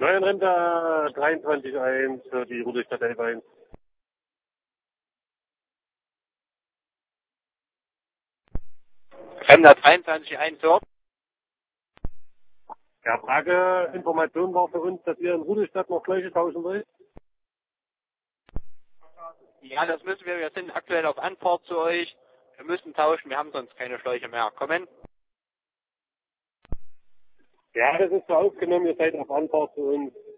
Neuenrinder 23.1 für die Rudolstadt 11.1. Fremder 23.1 hört. Ja, Frage, Information war für uns, dass ihr in Rudolstadt noch Schläuche tauschen wollt. Ja, das müssen wir. Wir sind aktuell auf Anfahrt zu euch. Wir müssen tauschen. Wir haben sonst keine Schläuche mehr. Kommen? Ja, das ist so aufgenommen, ihr seid auf Anfahrt zu uns.